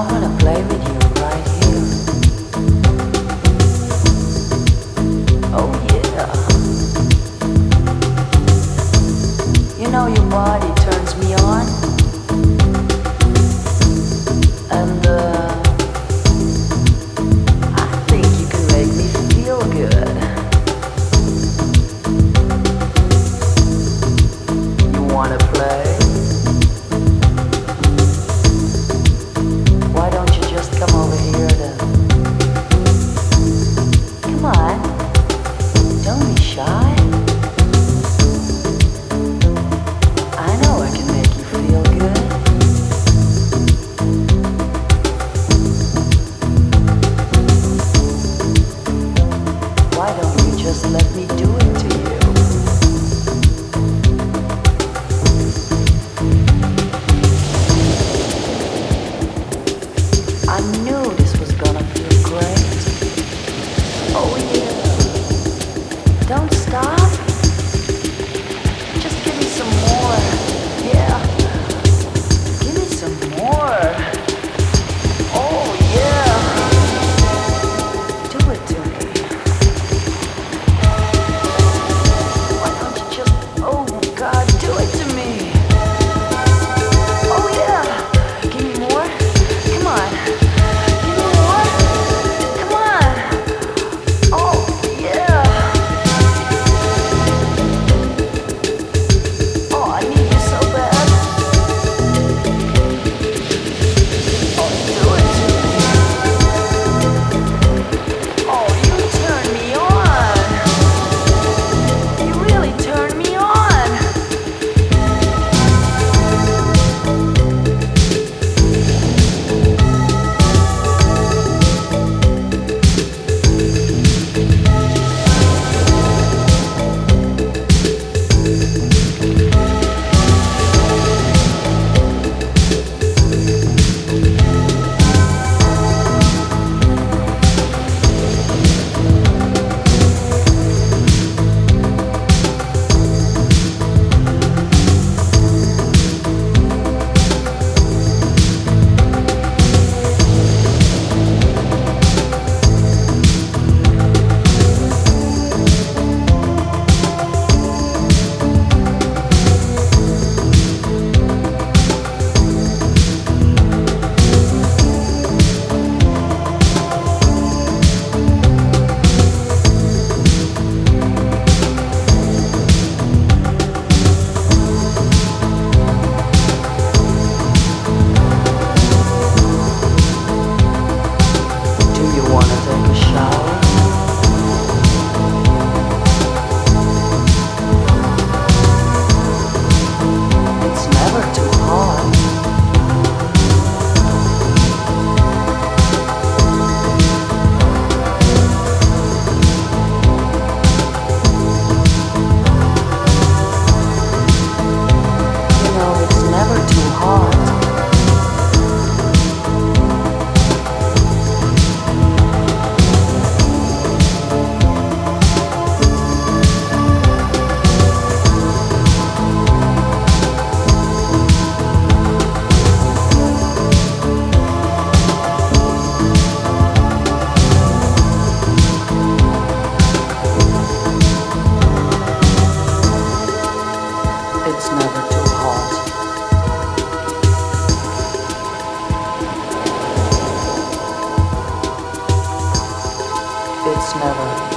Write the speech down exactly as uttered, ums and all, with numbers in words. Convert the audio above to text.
wanna play with you right here. Oh yeah. You know your body turns me on. And uh, I think you can make me feel good. You wanna play? Why don't you just come over here then? Come on, don't be shy. I know I can make you feel good. Why don't you just let me do it to you? I knew this was gonna feel great. Oh yeah. Don't stop. Just give me some more. Yeah. Give me some more. Oh yeah. Do it to me. Why don't you just, oh God, do it to me. Oh yeah. Give me more. Come on. Give me more. Come on. Oh yeah. Oh, I need you so bad. Oh, do it to me. Oh, you turn me on. You really turn me on. Do you wanna take a shower? It's never too hot. You know, it's never too hot. It's never too hot. It's never